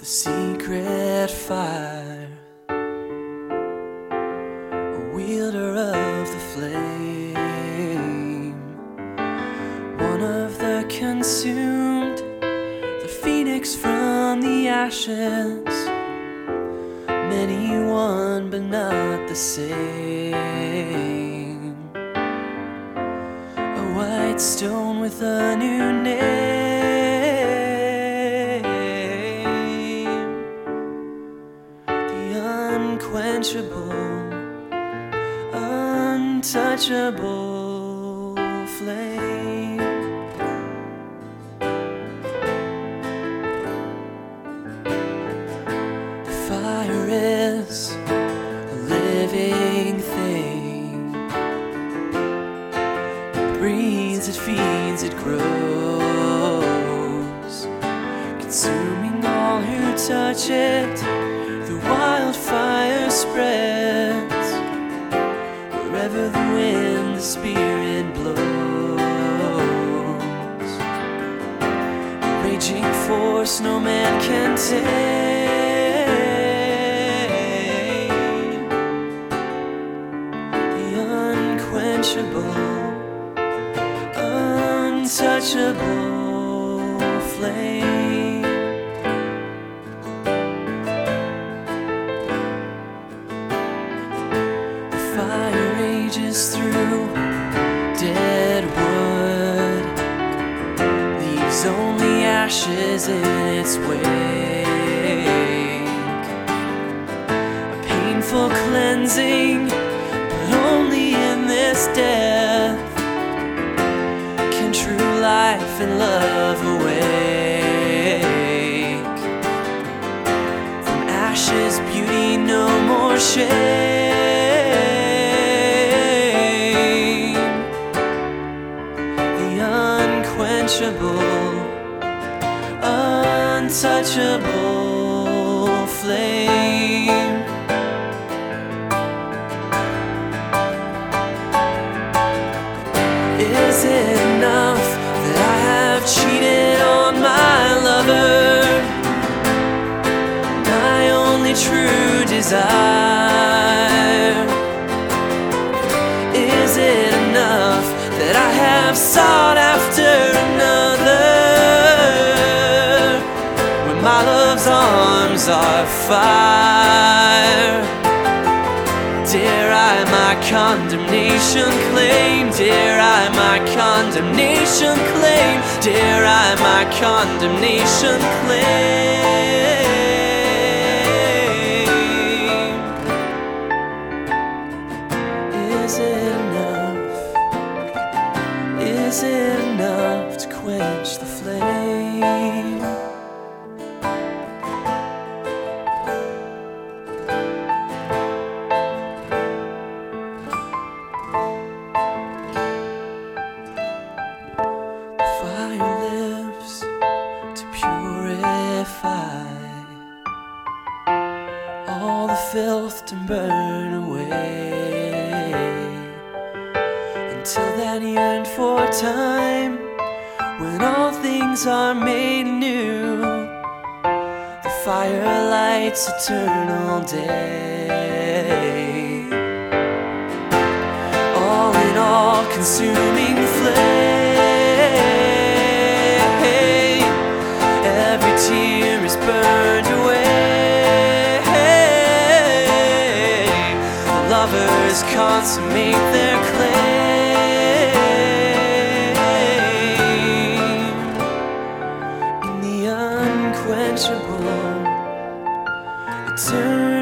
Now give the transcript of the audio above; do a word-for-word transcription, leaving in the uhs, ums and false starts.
secret fire, a wielder of the flame, one of the consumed, the phoenix from the ashes, many one but not the same, a white stone with a new name, unquenchable, untouchable flame. The fire is a living thing. It breathes, it feeds, it grows, consuming all who touch it. The wildfire spreads wherever the wind, the spirit blows. A raging force no man can tame. The unquenchable, untouchable flame. Fire rages through dead wood, leaves only ashes in its wake. A painful cleansing, but only in this death can true life and love awake. From ashes, beauty, no more shame. Unquenchable, untouchable flame. Is it enough that I have cheated on my lover, my only true desire? Is it enough that I have sought after another, when my love's arms are fire? Dare I my condemnation claim? Dare I my condemnation claim? Dare I my condemnation claim? Is it enough? Is it enough to quench the flame? The fire lives to purify all the filth to burn away, until that yearned for time when all things are made new. The fire lights eternal day, all in all consuming flame. Every tear is burned away. The lovers consummate their claim in the unquenchable, eternal